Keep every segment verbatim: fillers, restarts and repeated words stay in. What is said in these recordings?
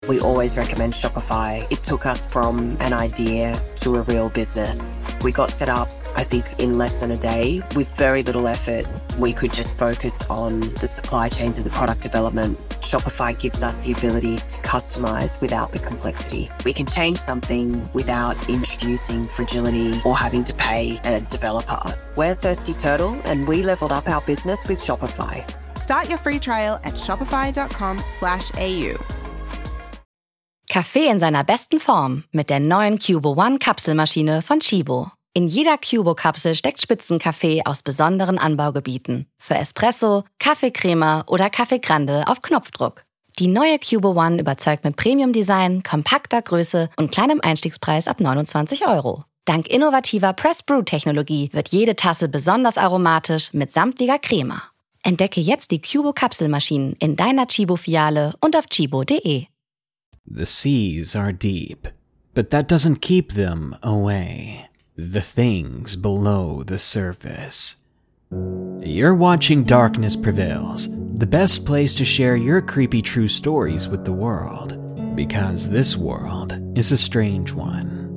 We always recommend Shopify. It took us from an idea to a real business. We got set up, I think, in less than a day with very little effort. We could just focus on the supply chains and the product development. Shopify gives us the ability to customize without the complexity. We can change something without introducing fragility or having to pay a developer. We're Thirsty Turtle, and we leveled up our business with Shopify. Start your free trial at shopify.com slash AU. Kaffee in seiner besten Form mit der neuen Cubo One Kapselmaschine von Chibo. In jeder Cubo-Kapsel steckt Spitzenkaffee aus besonderen Anbaugebieten. Für Espresso, Kaffeecrema oder Kaffee Grande auf Knopfdruck. Die neue Cubo One überzeugt mit Premium-Design, kompakter Größe und kleinem Einstiegspreis ab neunundzwanzig Euro. Dank innovativer Press-Brew-Technologie wird jede Tasse besonders aromatisch mit samtiger Crema. Entdecke jetzt die Cubo-Kapselmaschinen in deiner Chibo-Filiale und auf chibo punkt de. The seas are deep, but that doesn't keep them away. The things below the surface. You're watching Darkness Prevails, the best place to share your creepy true stories with the world, because this world is a strange one.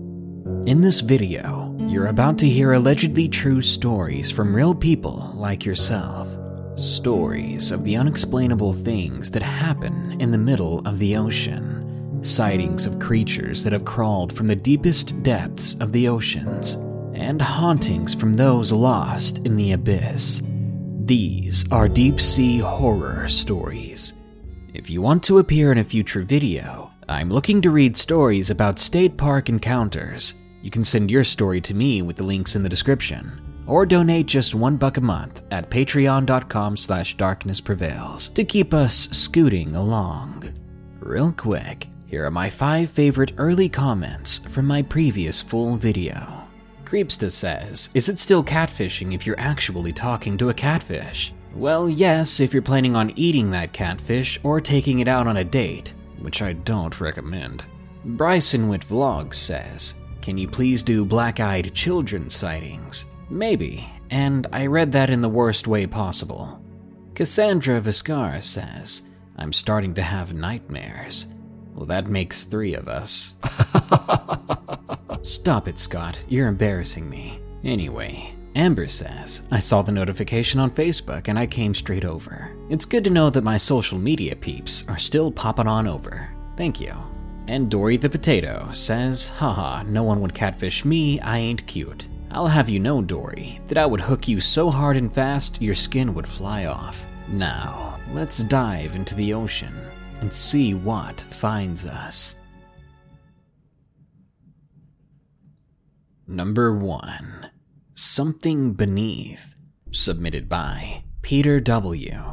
In this video, you're about to hear allegedly true stories from real people like yourself. Stories of the unexplainable things that happen in the middle of the ocean. Sightings of creatures that have crawled from the deepest depths of the oceans, and hauntings from those lost in the abyss. These are deep sea horror stories. If you want to appear in a future video, I'm looking to read stories about state park encounters. You can send your story to me with the links in the description, or donate just one buck a month at patreon.com slash darknessprevails to keep us scooting along. Real quick, here are my five favorite early comments from my previous full video. Creepsta says, is it still catfishing if you're actually talking to a catfish? Well, yes, if you're planning on eating that catfish or taking it out on a date, which I don't recommend. Bryson Witt Vlogs says, can you please do black-eyed children sightings? Maybe, and I read that in the worst way possible. Cassandra Viscar says, I'm starting to have nightmares. Well, that makes three of us. Stop it, Scott. You're embarrassing me. Anyway, Amber says, I saw the notification on Facebook and I came straight over. It's good to know that my social media peeps are still popping on over. Thank you. And Dory the Potato says, haha, no one would catfish me, I ain't cute. I'll have you know, Dory, that I would hook you so hard and fast your skin would fly off. Now, let's dive into the ocean and see what finds us. Number one. Something Beneath, submitted by Peter W.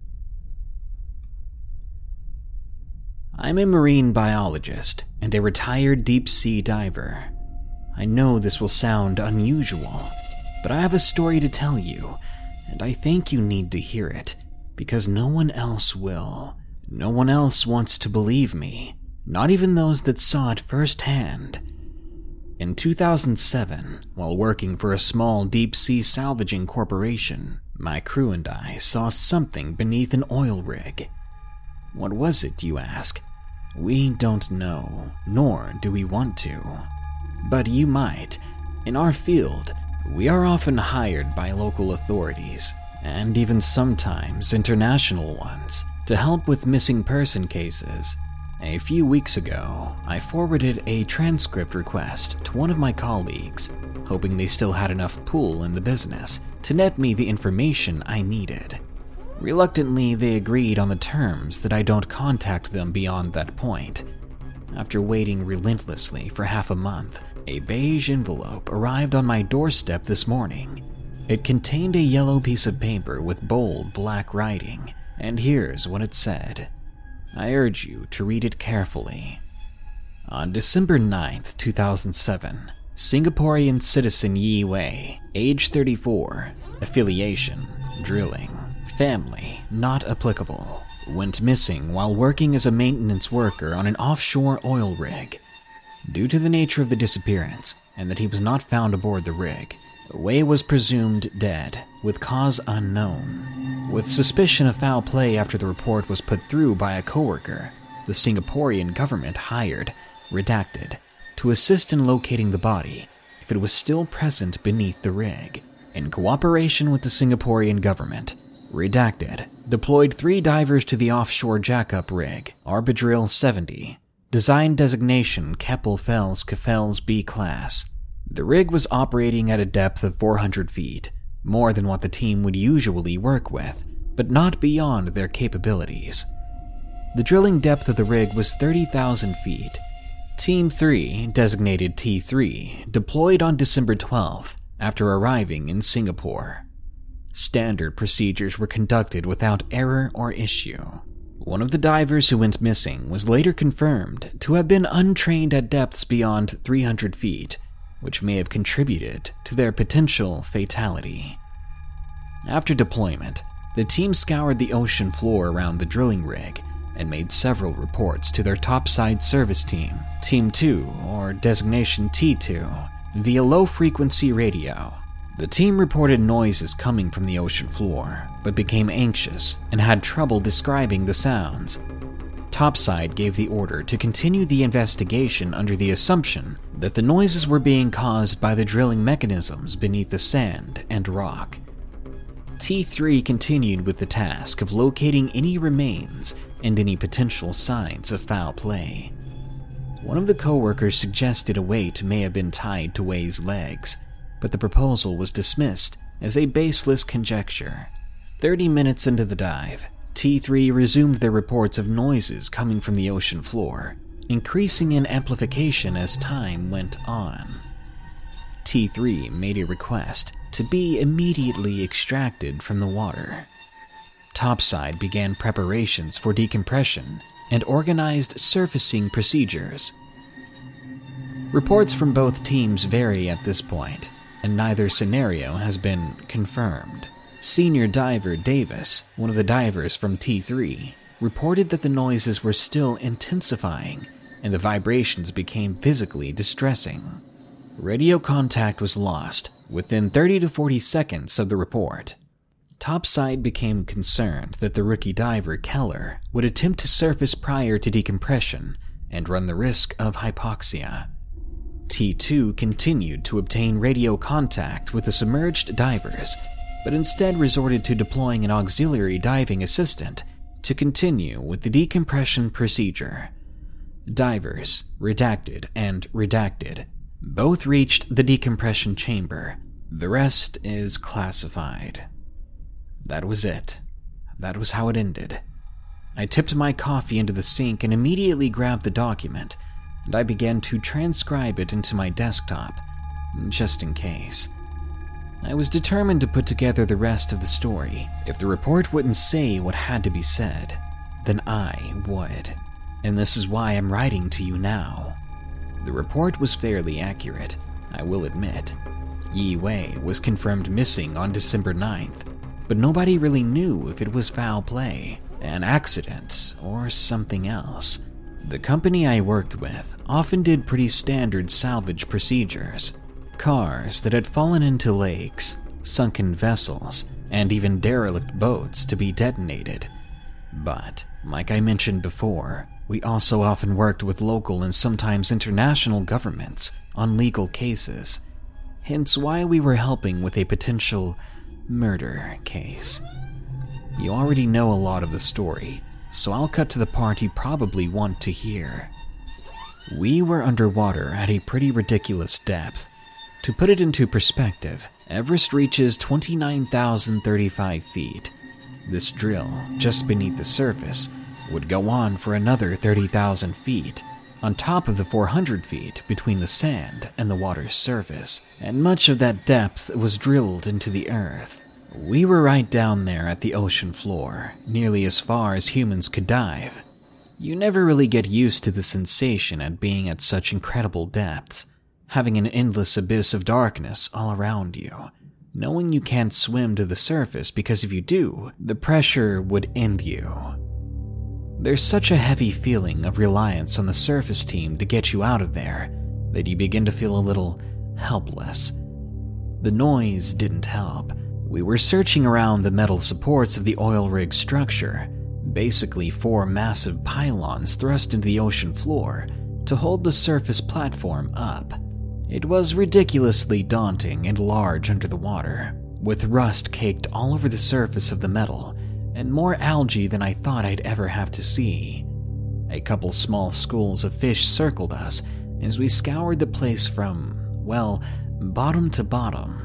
I'm a marine biologist and a retired deep-sea diver. I know this will sound unusual, but I have a story to tell you, and I think you need to hear it, because no one else will. No one else wants to believe me, not even those that saw it firsthand. In two thousand seven, while working for a small deep-sea salvaging corporation, my crew and I saw something beneath an oil rig. What was it, you ask? We don't know, nor do we want to. But you might. In our field, we are often hired by local authorities, and even sometimes international ones, to help with missing person cases. A few weeks ago, I forwarded a transcript request to one of my colleagues, hoping they still had enough pull in the business to net me the information I needed. Reluctantly, they agreed on the terms that I don't contact them beyond that point. After waiting relentlessly for half a month, a beige envelope arrived on my doorstep this morning. It contained a yellow piece of paper with bold black writing, and here's what it said. I urge you to read it carefully. On December ninth, two thousand seven, Singaporean citizen Yi Wei, age thirty-four, affiliation, drilling, family, not applicable, went missing while working as a maintenance worker on an offshore oil rig. Due to the nature of the disappearance, and that he was not found aboard the rig, Wei was presumed dead, with cause unknown. With suspicion of foul play after the report was put through by a coworker, the Singaporean government hired, redacted, to assist in locating the body if it was still present beneath the rig. In cooperation with the Singaporean government, redacted, deployed three divers to the offshore jackup rig, Arbidril seventy, design designation Keppel Fels Kefels B class. The rig was operating at a depth of four hundred feet, more than what the team would usually work with, but not beyond their capabilities. The drilling depth of the rig was thirty thousand feet. Team three, designated T three, deployed on December twelfth after arriving in Singapore. Standard procedures were conducted without error or issue. One of the divers who went missing was later confirmed to have been untrained at depths beyond three hundred feet, which may have contributed to their potential fatality. After deployment, the team scoured the ocean floor around the drilling rig and made several reports to their topside service team, Team two, or designation T two, via low-frequency radio. The team reported noises coming from the ocean floor, but became anxious and had trouble describing the sounds. Topside gave the order to continue the investigation under the assumption that the noises were being caused by the drilling mechanisms beneath the sand and rock. T three continued with the task of locating any remains and any potential signs of foul play. One of the co-workers suggested a weight may have been tied to Wei's legs, but the proposal was dismissed as a baseless conjecture. Thirty minutes into the dive, T three resumed their reports of noises coming from the ocean floor, increasing in amplification as time went on. T three made a request to be immediately extracted from the water. Topside began preparations for decompression and organized surfacing procedures. Reports from both teams vary at this point, and neither scenario has been confirmed. Senior diver Davis, one of the divers from T three, reported that the noises were still intensifying and the vibrations became physically distressing. Radio contact was lost within thirty to forty seconds of the report. Topside became concerned that the rookie diver Keller would attempt to surface prior to decompression and run the risk of hypoxia. T two continued to obtain radio contact with the submerged divers, but instead resorted to deploying an auxiliary diving assistant to continue with the decompression procedure. Divers, redacted and redacted, both reached the decompression chamber. The rest is classified. That was it. That was how it ended. I tipped my coffee into the sink and immediately grabbed the document, and I began to transcribe it into my desktop, just in case. I was determined to put together the rest of the story. If the report wouldn't say what had to be said, then I would. And this is why I'm writing to you now. The report was fairly accurate, I will admit. Yi Wei was confirmed missing on December ninth, but nobody really knew if it was foul play, an accident, or something else. The company I worked with often did pretty standard salvage procedures. Cars that had fallen into lakes, sunken vessels, and even derelict boats to be detonated. But, like I mentioned before, we also often worked with local and sometimes international governments on legal cases, hence why we were helping with a potential murder case. You already know a lot of the story, so I'll cut to the part you probably want to hear. We were underwater at a pretty ridiculous depth. To put it into perspective, Everest reaches twenty-nine thousand thirty-five feet. This drill, just beneath the surface, would go on for another thirty thousand feet, on top of the four hundred feet between the sand and the water's surface, and much of that depth was drilled into the earth. We were right down there at the ocean floor, nearly as far as humans could dive. You never really get used to the sensation at being at such incredible depths, having an endless abyss of darkness all around you, knowing you can't swim to the surface because if you do, the pressure would end you. There's such a heavy feeling of reliance on the surface team to get you out of there that you begin to feel a little helpless. The noise didn't help. We were searching around the metal supports of the oil rig structure, basically four massive pylons thrust into the ocean floor to hold the surface platform up. It was ridiculously daunting and large under the water, with rust caked all over the surface of the metal and more algae than I thought I'd ever have to see. A couple small schools of fish circled us as we scoured the place from, well, bottom to bottom.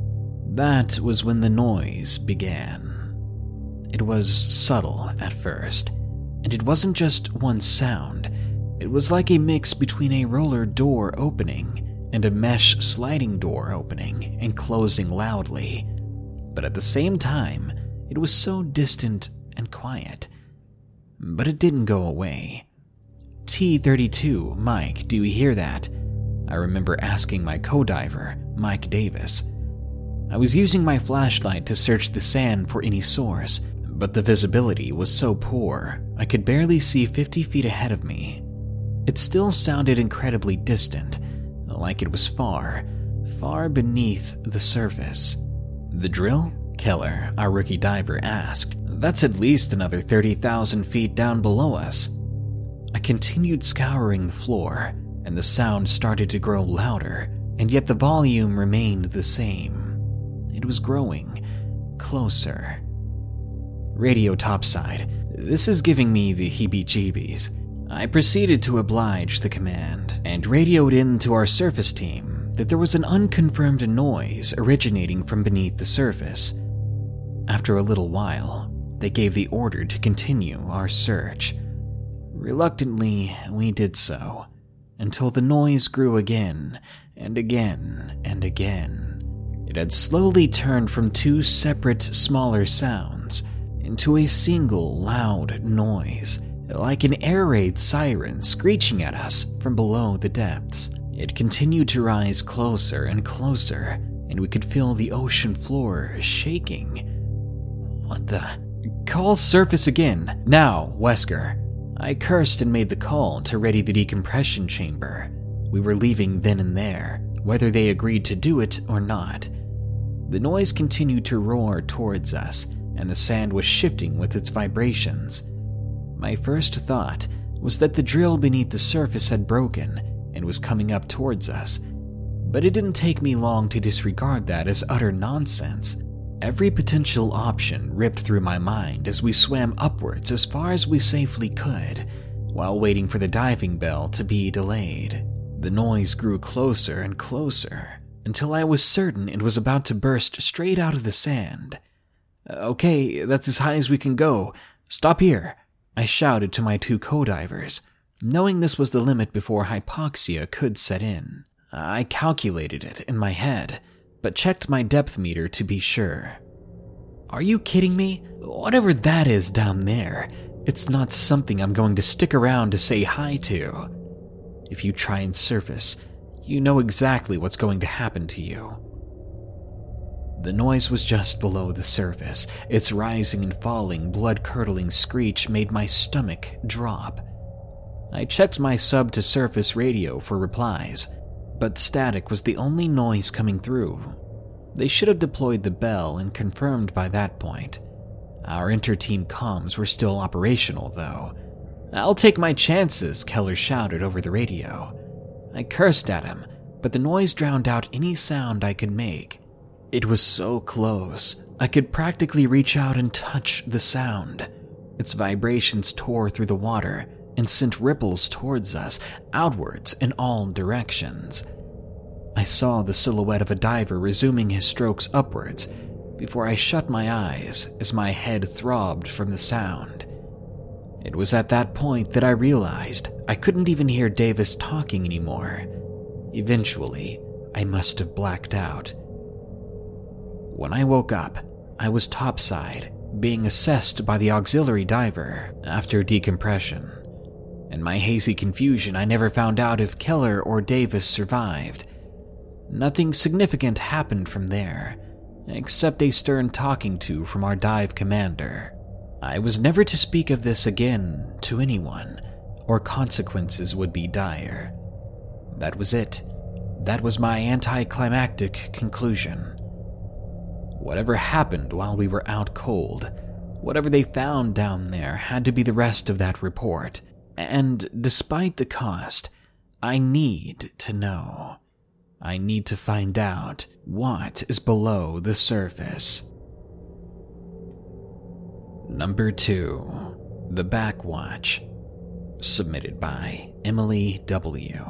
That was when the noise began. It was subtle at first, and it wasn't just one sound. It was like a mix between a roller door opening and a mesh sliding door opening and closing loudly. But at the same time, it was so distant and quiet. But it didn't go away. T thirty-two, Mike, do you hear that? I remember asking my co-diver, Mike Davis. I was using my flashlight to search the sand for any source, but the visibility was so poor, I could barely see fifty feet ahead of me. It still sounded incredibly distant, like it was far, far beneath the surface. The drill? Keller, our rookie diver, asked. That's at least another thirty thousand feet down below us. I continued scouring the floor, and the sound started to grow louder, and yet the volume remained the same. It was growing closer. Radio topside. This is giving me the heebie-jeebies. I proceeded to oblige the command, and radioed in to our surface team that there was an unconfirmed noise originating from beneath the surface. After a little while, they gave the order to continue our search. Reluctantly, we did so, until the noise grew again, and again, and again. It had slowly turned from two separate, smaller sounds into a single, loud noise, like an air raid siren screeching at us from below the depths. It continued to rise closer and closer, and we could feel the ocean floor shaking. What the? Call surface again. Now, Wesker. I cursed and made the call to ready the decompression chamber. We were leaving then and there, whether they agreed to do it or not. The noise continued to roar towards us, and the sand was shifting with its vibrations. My first thought was that the drill beneath the surface had broken and was coming up towards us, but it didn't take me long to disregard that as utter nonsense. Every potential option ripped through my mind as we swam upwards as far as we safely could, while waiting for the diving bell to be delayed. The noise grew closer and closer, until I was certain it was about to burst straight out of the sand. Okay, that's as high as we can go. Stop here, I shouted to my two co-divers, knowing this was the limit before hypoxia could set in. I calculated it in my head, but checked my depth meter to be sure. Are you kidding me? Whatever that is down there, it's not something I'm going to stick around to say hi to. If you try and surface, you know exactly what's going to happen to you. The noise was just below the surface. Its rising and falling, blood-curdling screech made my stomach drop. I checked my sub-to-surface radio for replies, but static was the only noise coming through. They should have deployed the bell and confirmed by that point. Our inter-team comms were still operational, though. I'll take my chances, Keller shouted over the radio. I cursed at him, but the noise drowned out any sound I could make. It was so close, I could practically reach out and touch the sound. Its vibrations tore through the water and sent ripples towards us, outwards in all directions. I saw the silhouette of a diver resuming his strokes upwards before I shut my eyes as my head throbbed from the sound. It was at that point that I realized I couldn't even hear Davis talking anymore. Eventually, I must have blacked out. When I woke up, I was topside, being assessed by the auxiliary diver after decompression. In my hazy confusion, I never found out if Keller or Davis survived. Nothing significant happened from there, except a stern talking to from our dive commander. I was never to speak of this again to anyone, or consequences would be dire. That was it. That was my anticlimactic conclusion. Whatever happened while we were out cold Whatever they found down there had to be the rest of that report. And despite the cost, I need to know. I need to find out what is below the surface. Number two, The Backwatch, submitted by Emily W.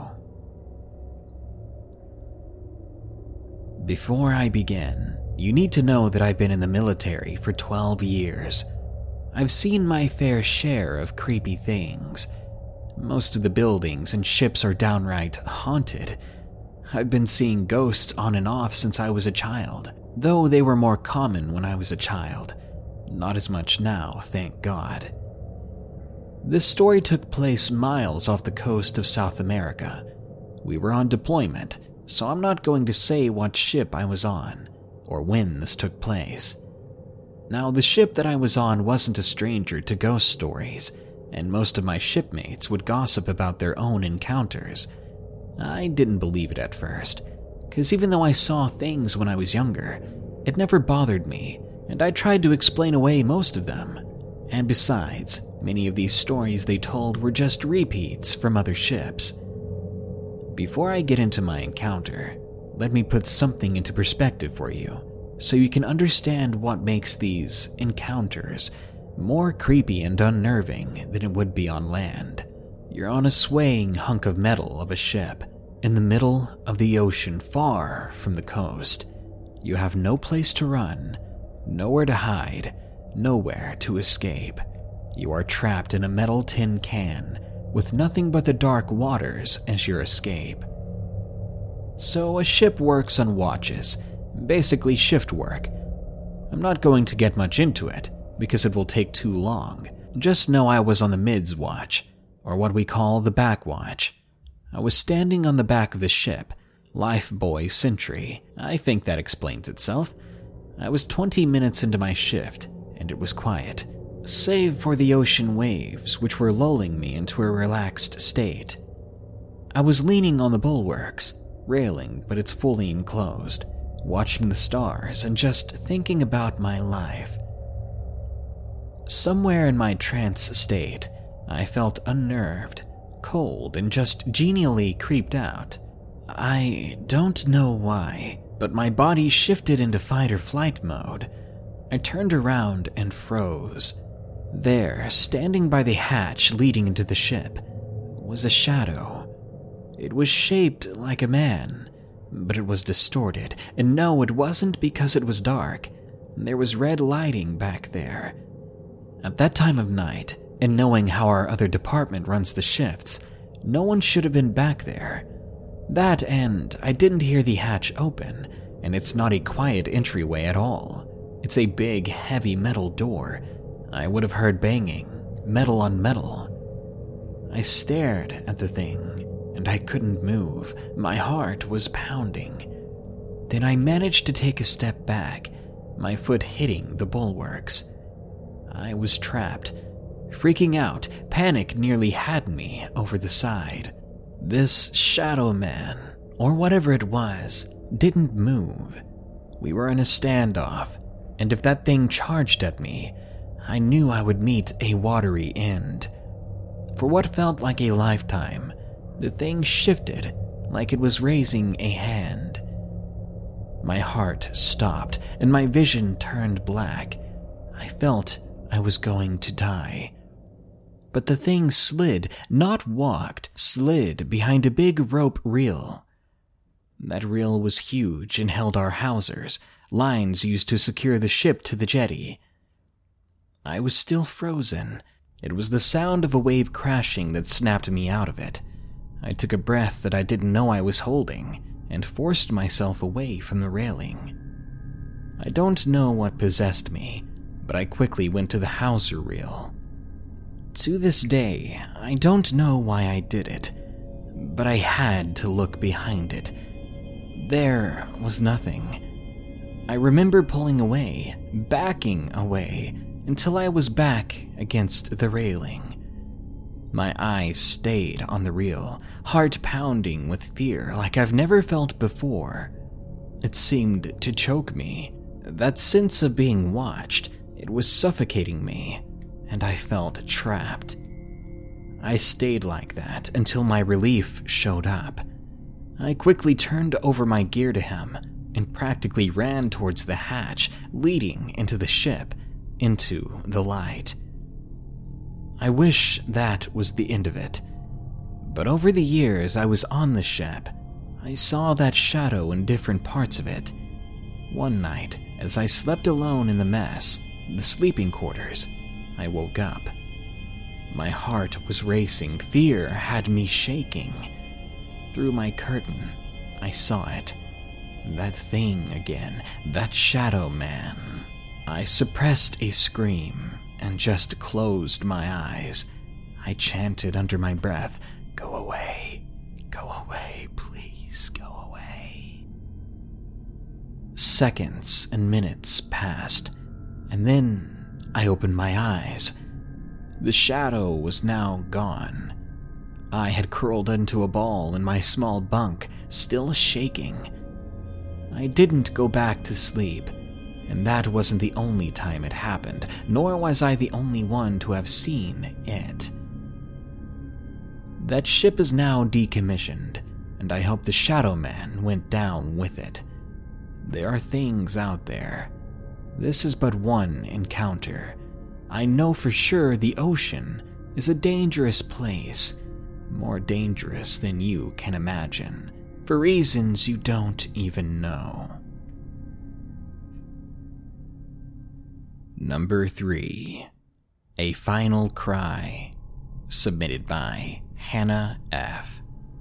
Before I begin, you need to know that I've been in the military for twelve years. I've seen my fair share of creepy things. Most of the buildings and ships are downright haunted. I've been seeing ghosts on and off since I was a child, though they were more common when I was a child. Not as much now, thank God. This story took place miles off the coast of South America. We were on deployment, so I'm not going to say what ship I was on, or when this took place. Now, the ship that I was on wasn't a stranger to ghost stories, and most of my shipmates would gossip about their own encounters. I didn't believe it at first, because even though I saw things when I was younger, it never bothered me, and I tried to explain away most of them. And besides, many of these stories they told were just repeats from other ships. Before I get into my encounter, let me put something into perspective for you, so you can understand what makes these encounters more creepy and unnerving than it would be on land. You're on a swaying hunk of metal of a ship, in the middle of the ocean far from the coast. You have no place to run, nowhere to hide, nowhere to escape. You are trapped in a metal tin can, with nothing but the dark waters as your escape. So a ship works on watches, basically shift work. I'm not going to get much into it, because it will take too long. Just know I was on the mids watch, or what we call the back watch. I was standing on the back of the ship, lifebuoy sentry. I think that explains itself. I was twenty minutes into my shift, and it was quiet, save for the ocean waves which were lulling me into a relaxed state. I was leaning on the bulwarks, railing but it's fully enclosed, watching the stars and just thinking about my life. Somewhere in my trance state, I felt unnerved, cold, and just genially creeped out. I don't know why, but my body shifted into fight or flight mode. I turned around and froze. There, standing by the hatch leading into the ship, was a shadow. It was shaped like a man, but it was distorted, and no, it wasn't because it was dark. There was red lighting back there. At that time of night, and knowing how our other department runs the shifts, no one should have been back there. That and I didn't hear the hatch open, and it's not a quiet entryway at all. It's a big, heavy metal door. I would have heard banging, metal on metal. I stared at the thing, and I couldn't move. My heart was pounding. Then I managed to take a step back, my foot hitting the bulwarks. I was trapped. Freaking out, panic nearly had me over the side. This shadow man, or whatever it was, didn't move. We were in a standoff, and if that thing charged at me, I knew I would meet a watery end. For what felt like a lifetime, the thing shifted like it was raising a hand. My heart stopped, and my vision turned black. I felt I was going to die. But the thing slid, not walked, slid behind a big rope reel. That reel was huge and held our hawsers, lines used to secure the ship to the jetty. I was still frozen. It was the sound of a wave crashing that snapped me out of it. I took a breath that I didn't know I was holding and forced myself away from the railing. I don't know what possessed me, but I quickly went to the hawser reel. To this day, I don't know why I did it, but I had to look behind it. There was nothing. I remember pulling away, backing away, until I was back against the railing. My eyes stayed on the reel, heart pounding with fear like I've never felt before. It seemed to choke me. That sense of being watched, It was suffocating me, and I felt trapped. I stayed like that until my relief showed up. I quickly turned over my gear to him and practically ran towards the hatch leading into the ship, into the light. I wish that was the end of it, but over the years I was on the ship, I saw that shadow in different parts of it. One night, as I slept alone in the mess, the sleeping quarters, I woke up. My heart was racing, fear had me shaking. Through my curtain, I saw it. That thing again, that shadow man. I suppressed a scream and just closed my eyes. I chanted under my breath, "Go away, go away, please go away." Seconds and minutes passed, and then I opened my eyes. The shadow was now gone. I had curled into a ball in my small bunk, still shaking. I didn't go back to sleep, and that wasn't the only time it happened, nor was I the only one to have seen it. That ship is now decommissioned, and I hope the Shadow Man went down with it. There are things out there. This is but one encounter. I know for sure the ocean is a dangerous place, more dangerous than you can imagine, for reasons you don't even know. Number three, A Final Cry, submitted by Hannah F.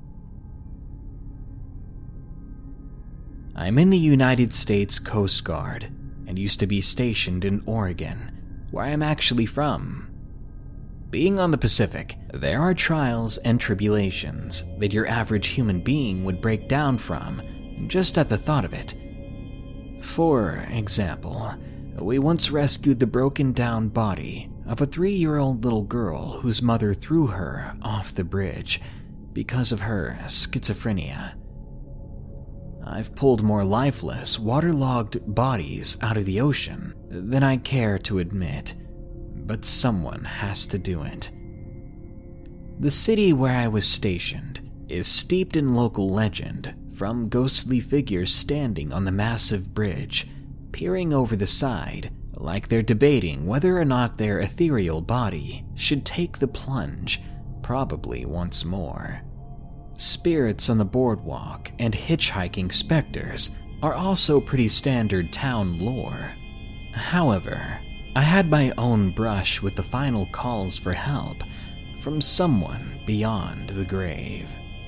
I'm in the United States Coast Guard and used to be stationed in Oregon, where I'm actually from. Being on the Pacific, there are trials and tribulations that your average human being would break down from just at the thought of it. For example, we once rescued the broken down body of a three-year-old little girl whose mother threw her off the bridge because of her schizophrenia. I've pulled more lifeless, waterlogged bodies out of the ocean than I care to admit, but someone has to do it. The city where I was stationed is steeped in local legend, from ghostly figures standing on the massive bridge, peering over the side like they're debating whether or not their ethereal body should take the plunge, probably once more. Spirits on the boardwalk and hitchhiking specters are also pretty standard town lore. However, I had my own brush with the final calls for help from someone beyond the grave.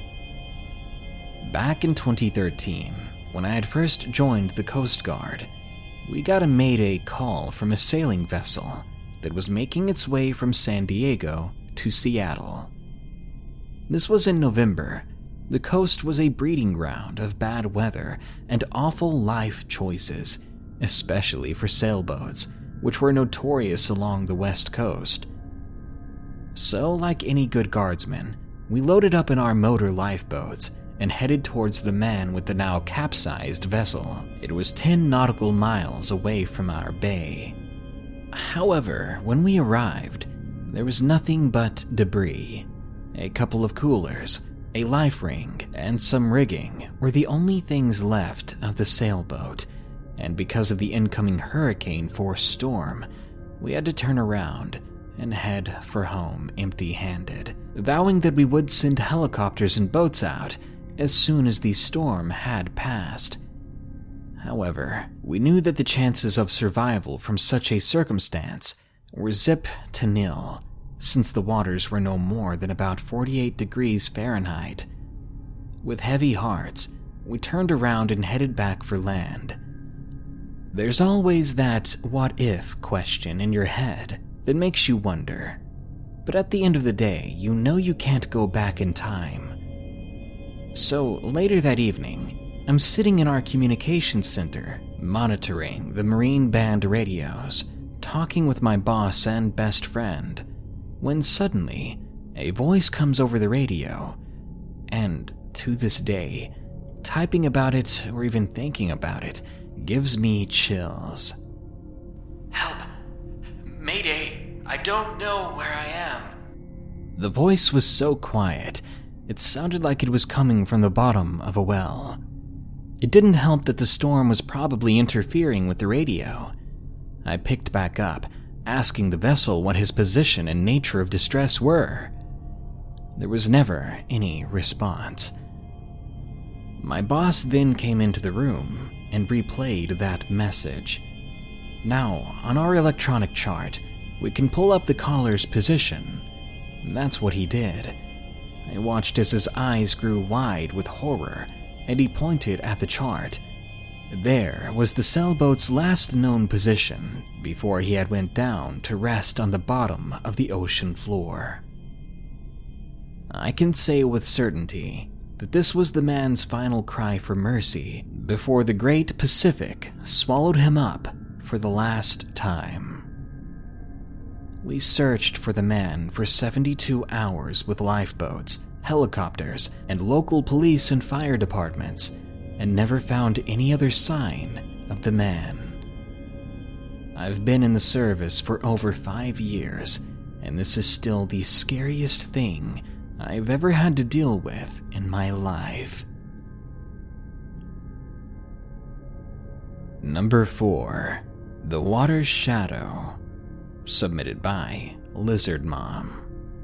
Back in twenty thirteen, when I had first joined the Coast Guard, we got a mayday call from a sailing vessel that was making its way from San Diego to Seattle. This was in November. The coast was a breeding ground of bad weather and awful life choices, especially for sailboats, which were notorious along the west coast. So, like any good guardsman, we loaded up in our motor lifeboats and headed towards the man with the now capsized vessel. It was ten nautical miles away from our bay. However, when we arrived, there was nothing but debris. A couple of coolers, a life ring, and some rigging were the only things left of the sailboat, and because of the incoming hurricane-force storm, we had to turn around and head for home empty-handed, vowing that we would send helicopters and boats out as soon as the storm had passed. However, we knew that the chances of survival from such a circumstance were zip to nil, since the waters were no more than about forty-eight degrees Fahrenheit. With heavy hearts, we turned around and headed back for land. There's always that what-if question in your head that makes you wonder, but at the end of the day, you know you can't go back in time. So later that evening, I'm sitting in our communications center, monitoring the Marine Band radios, talking with my boss and best friend, when suddenly, a voice comes over the radio, and to this day, typing about it or even thinking about it gives me chills. Help! don't know where I am. The voice was so quiet, it sounded like it was coming from the bottom of a well. It didn't help that the storm was probably interfering with the radio. I picked back up, asking the vessel what his position and nature of distress were. There was never any response. My boss then came into the room and replayed that message. Now, on our electronic chart, we can pull up the caller's position. And that's what he did. I watched as his eyes grew wide with horror, and he pointed at the chart. There was the sailboat's last known position before he had went down to rest on the bottom of the ocean floor. I can say with certainty that this was the man's final cry for mercy before the great Pacific swallowed him up for the last time. We searched for the man for seventy-two hours with lifeboats, helicopters, and local police and fire departments, and never found any other sign of the man. I've been in the service for over five years, and this is still the scariest thing I've ever had to deal with in my life. Number four. The Water's Shadow. Submitted by Lizard Mom.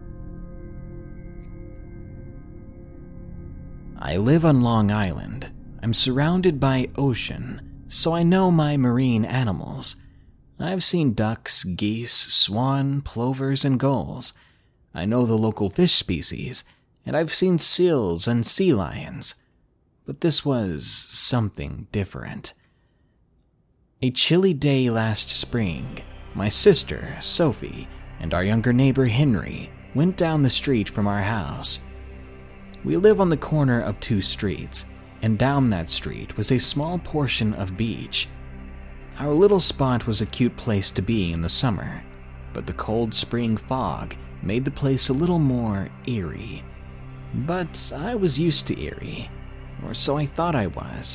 I live on Long Island. I'm surrounded by ocean, so I know my marine animals. I've seen ducks, geese, swan, plovers, and gulls. I know the local fish species, and I've seen seals and sea lions. But this was something different. A chilly day last spring, my sister, Sophie, and our younger neighbor, Henry, went down the street from our house. We live on the corner of two streets, and down that street was a small portion of beach. Our little spot was a cute place to be in the summer, but the cold spring fog made the place a little more eerie. But I was used to eerie, or so I thought I was.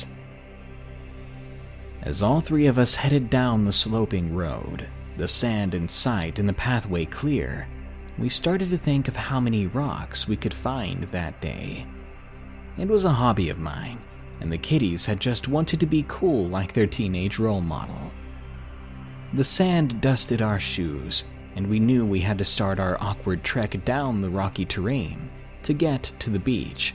As all three of us headed down the sloping road, the sand in sight and the pathway clear, we started to think of how many rocks we could find that day. It was a hobby of mine, and the kiddies had just wanted to be cool like their teenage role model. The sand dusted our shoes, and we knew we had to start our awkward trek down the rocky terrain to get to the beach.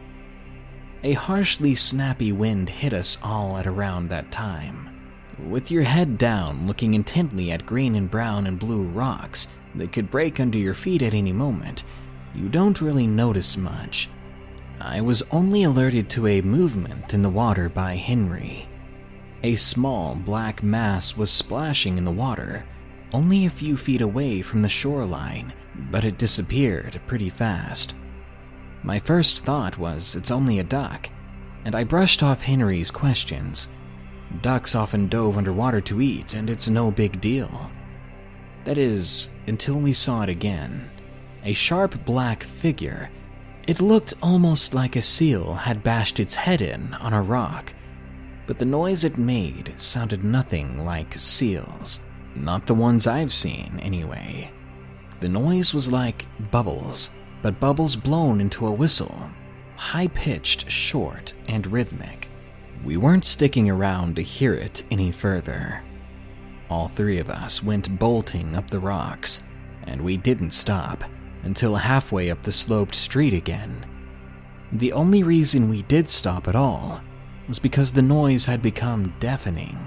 A harshly snappy wind hit us all at around that time. With your head down, looking intently at green and brown and blue rocks that could break under your feet at any moment, you don't really notice much. I was only alerted to a movement in the water by Henry. A small black mass was splashing in the water, only a few feet away from the shoreline, but it disappeared pretty fast. My first thought was it's only a duck, and I brushed off Henry's questions. Ducks often dove underwater to eat, and it's no big deal. That is, until we saw it again. A sharp black figure. It looked almost like a seal had bashed its head in on a rock, but the noise it made sounded nothing like seals. Not the ones I've seen, anyway. The noise was like bubbles, but bubbles blown into a whistle, high-pitched, short, and rhythmic. We weren't sticking around to hear it any further. All three of us went bolting up the rocks, and we didn't stop until halfway up the sloped street again. The only reason we did stop at all was because the noise had become deafening.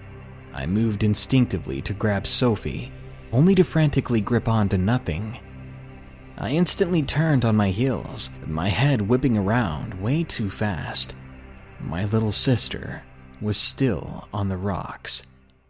I moved instinctively to grab Sophie, only to frantically grip onto nothing. I instantly turned on my heels, my head whipping around way too fast. My little sister was still on the rocks.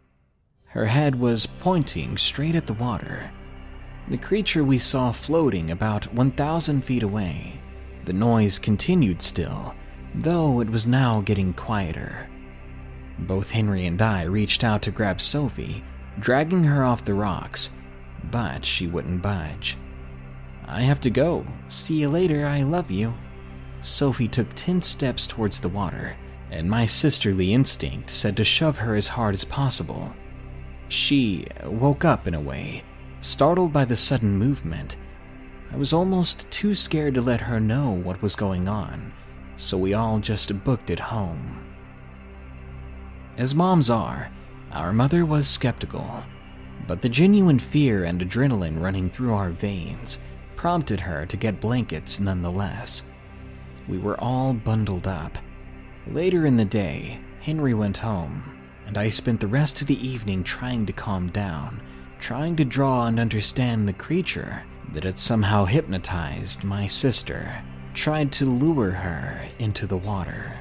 Her head was pointing straight at the water. The creature we saw floating about one thousand feet away. The noise continued still, though it was now getting quieter. Both Henry and I reached out to grab Sophie, dragging her off the rocks, but she wouldn't budge. "I have to go. See you later, I love you." Sophie took ten steps towards the water, and my sisterly instinct said to shove her as hard as possible. She woke up in a way, Startled by the sudden movement, I was almost too scared to let her know what was going on, so we all just booked it home. As moms are, our mother was skeptical, but the genuine fear and adrenaline running through our veins prompted her to get blankets nonetheless. We were all bundled up. Later in the day, Henry went home, and I spent the rest of the evening trying to calm down, trying to draw and understand the creature that had somehow hypnotized my sister, tried to lure her into the water.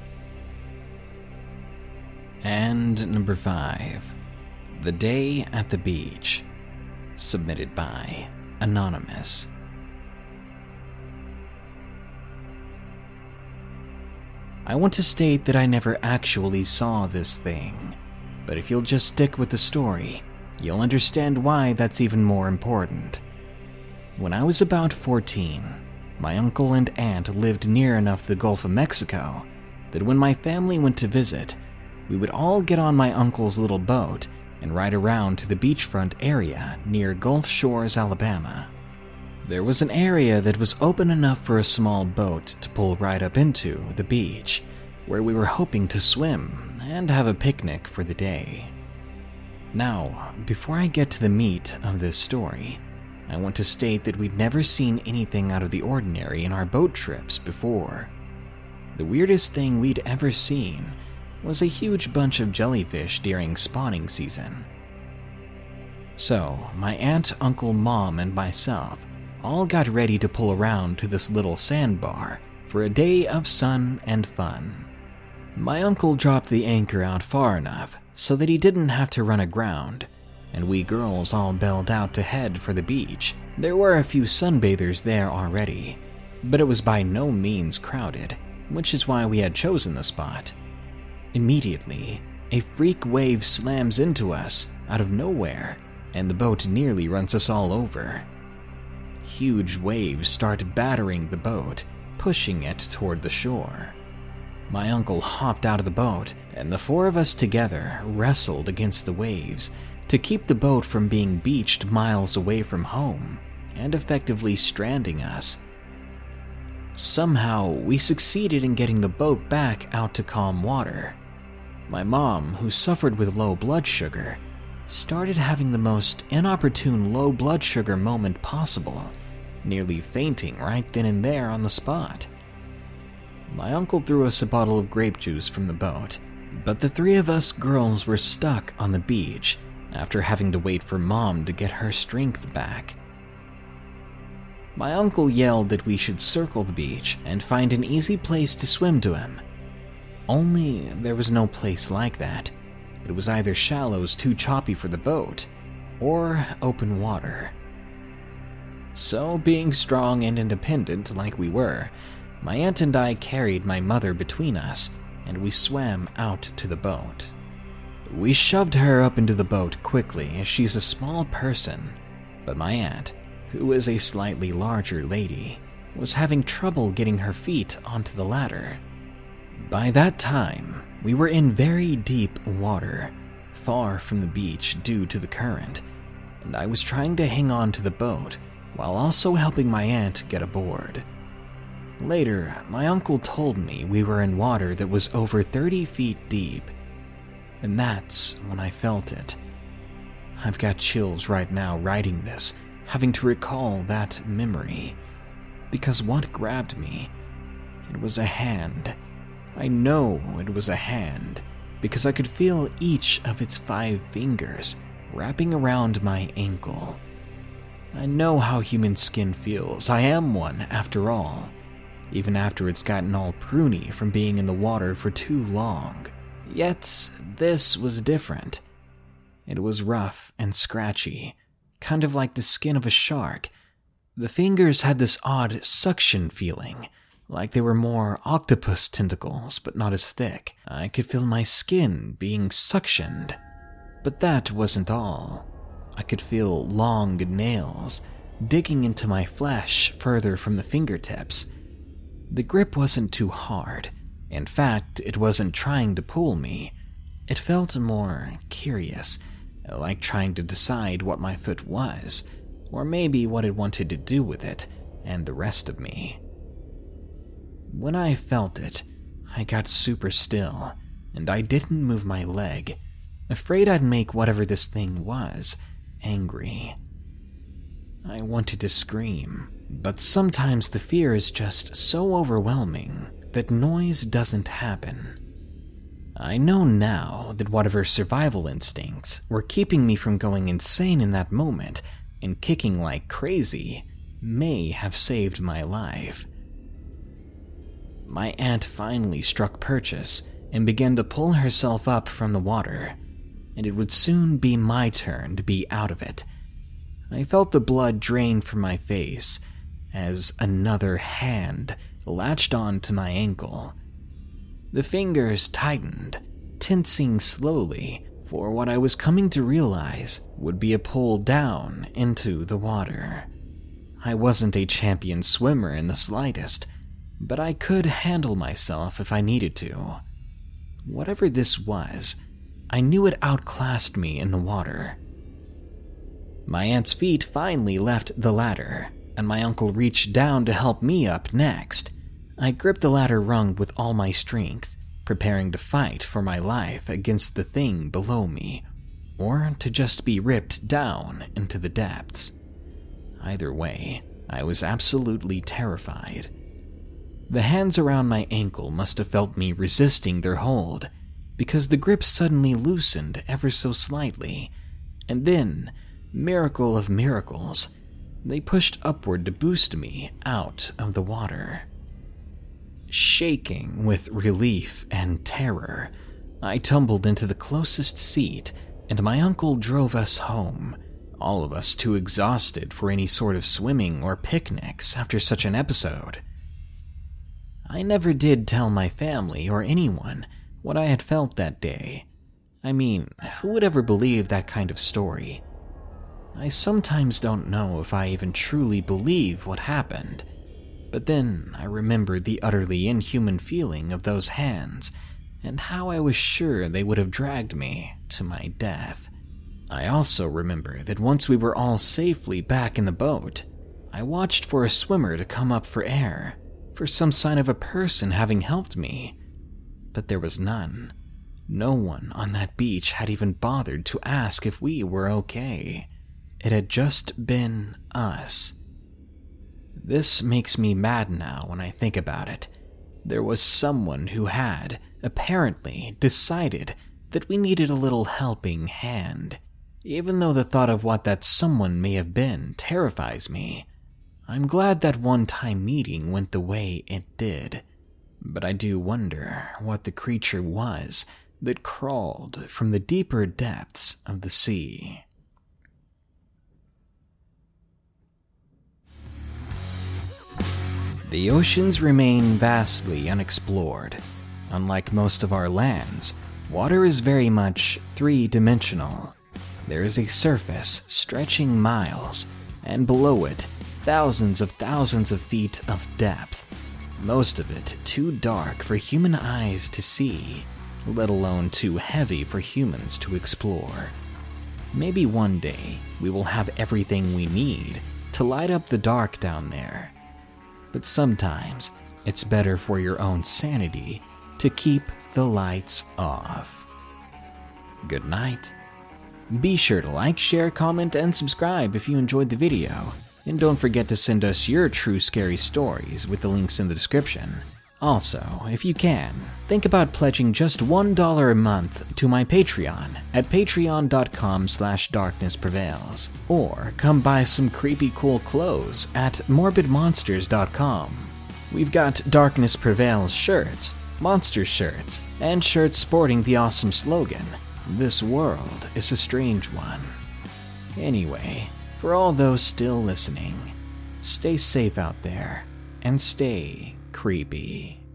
And number five, The Day at the Beach, submitted by Anonymous. I want to state that I never actually saw this thing, but if you'll just stick with the story, you'll understand why that's even more important. When I was about fourteen, my uncle and aunt lived near enough the Gulf of Mexico that when my family went to visit, we would all get on my uncle's little boat and ride around to the beachfront area near Gulf Shores, Alabama. There was an area that was open enough for a small boat to pull right up into the beach, where we were hoping to swim and have a picnic for the day. Now, before I get to the meat of this story, I want to state that we'd never seen anything out of the ordinary in our boat trips before. The weirdest thing we'd ever seen was a huge bunch of jellyfish during spawning season. So, my aunt, uncle, mom, and myself all got ready to pull around to this little sandbar for a day of sun and fun. My uncle dropped the anchor out far enough so that he didn't have to run aground, and we girls all bailed out to head for the beach. There were a few sunbathers there already, but it was by no means crowded, which is why we had chosen the spot. Immediately, a freak wave slams into us out of nowhere, and the boat nearly runs us all over. Huge waves start battering the boat, pushing it toward the shore. My uncle hopped out of the boat, and the four of us together wrestled against the waves to keep the boat from being beached miles away from home and effectively stranding us. Somehow, we succeeded in getting the boat back out to calm water. My mom, who suffered with low blood sugar, started having the most inopportune low blood sugar moment possible, nearly fainting right then and there on the spot. My uncle threw us a bottle of grape juice from the boat, but the three of us girls were stuck on the beach after having to wait for Mom to get her strength back. My uncle yelled that we should circle the beach and find an easy place to swim to him. Only there was no place like that. It was either shallows too choppy for the boat, or open water. So, being strong and independent like we were, my aunt and I carried my mother between us, and we swam out to the boat. We shoved her up into the boat quickly as she's a small person, but my aunt, who is a slightly larger lady, was having trouble getting her feet onto the ladder. By that time, we were in very deep water, far from the beach due to the current, and I was trying to hang on to the boat while also helping my aunt get aboard. Later, my uncle told me we were in water that was over thirty feet deep, and that's when I felt it. I've got chills right now writing this, having to recall that memory, because what grabbed me, it was a hand. I know it was a hand, because I could feel each of its five fingers wrapping around my ankle. I know how human skin feels. I am one, after all, even after it's gotten all pruny from being in the water for too long. Yet, this was different. It was rough and scratchy, kind of like the skin of a shark. The fingers had this odd suction feeling, like they were more octopus tentacles, but not as thick. I could feel my skin being suctioned. But that wasn't all. I could feel long nails digging into my flesh further from the fingertips. The grip wasn't too hard. In fact, it wasn't trying to pull me. It felt more curious, like trying to decide what my foot was, or maybe what it wanted to do with it and the rest of me. When I felt it, I got super still, and I didn't move my leg, afraid I'd make whatever this thing was angry. I wanted to scream, but sometimes the fear is just so overwhelming that noise doesn't happen. I know now that whatever survival instincts were keeping me from going insane in that moment and kicking like crazy may have saved my life. My aunt finally struck purchase and began to pull herself up from the water, and it would soon be my turn to be out of it. I felt the blood drain from my face as another hand latched on to my ankle. The fingers tightened, tensing slowly for what I was coming to realize would be a pull down into the water. I wasn't a champion swimmer in the slightest, but I could handle myself if I needed to. Whatever this was, I knew it outclassed me in the water. My aunt's feet finally left the ladder, and my uncle reached down to help me up next. I gripped the ladder rung with all my strength, preparing to fight for my life against the thing below me, or to just be ripped down into the depths. Either way, I was absolutely terrified. The hands around my ankle must have felt me resisting their hold, because the grip suddenly loosened ever so slightly, and then, miracle of miracles, they pushed upward to boost me out of the water. Shaking with relief and terror, I tumbled into the closest seat, and my uncle drove us home, all of us too exhausted for any sort of swimming or picnics after such an episode. I never did tell my family or anyone what I had felt that day. I mean, who would ever believe that kind of story? I sometimes don't know if I even truly believe what happened, but then I remembered the utterly inhuman feeling of those hands and how I was sure they would have dragged me to my death. I also remember that once we were all safely back in the boat, I watched for a swimmer to come up for air, for some sign of a person having helped me, but there was none. No one on that beach had even bothered to ask if we were okay. It had just been us. This makes me mad now when I think about it. There was someone who had, apparently, decided that we needed a little helping hand. Even though the thought of what that someone may have been terrifies me, I'm glad that one-time meeting went the way it did. But I do wonder what the creature was that crawled from the deeper depths of the sea. The oceans remain vastly unexplored. Unlike most of our lands, water is very much three-dimensional. There is a surface stretching miles, and below it, thousands of thousands of feet of depth, most of it too dark for human eyes to see, let alone too heavy for humans to explore. Maybe one day we will have everything we need to light up the dark down there. But sometimes it's better for your own sanity to keep the lights off. Good night. Be sure to like, share, comment, and subscribe if you enjoyed the video. And don't forget to send us your true scary stories with the links in the description. Also, if you can, think about pledging just one dollar a month to my Patreon at patreon.com slash darknessprevails. Or come buy some creepy cool clothes at morbid monsters dot com. We've got Darkness Prevails shirts, monster shirts, and shirts sporting the awesome slogan, "This world is a strange one." Anyway, for all those still listening, stay safe out there and stay creepy.